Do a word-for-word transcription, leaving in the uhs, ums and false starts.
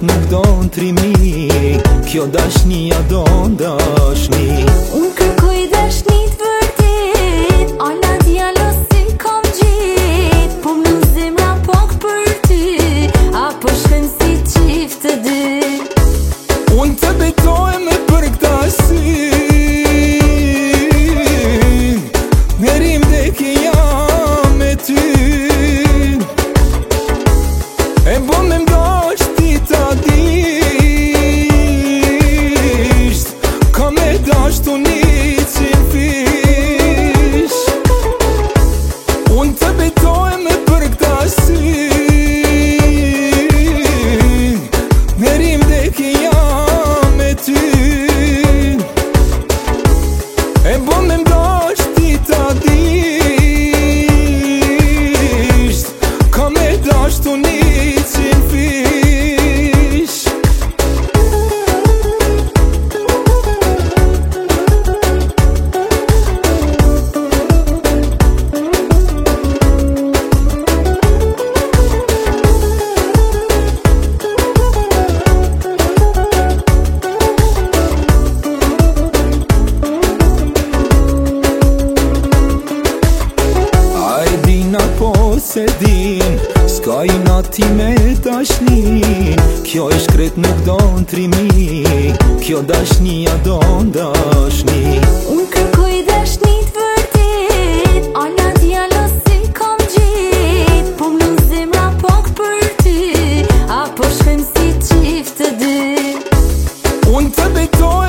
nuk do në trimi, kjo dashnia do ndashni. Unë kërkoj dashni të vërtet, ala djalo si kom gjit, po më zemra pak për ty, apo shkën si qift të dy. Unë të betoj me për këta sy, merim dhe kja me ty, e bo me mdasht ti ta disht, ka me dasht unë i qim fish. Unë të betoj me për këta sy, merim dhe kja me ty, e bo me mdasht ti ta disht, ka me dasht unë i qim fish. A e din apo se din, s'ka i nati me dashnin, kjo e shkret nuk do në trimi, kjo dashnia do ndashni. Unë kërkoj dashni të vërtet, ala djalo si kom gjit, po më zemra pak për ty, apo shkën si qift të dy. Unë të betoj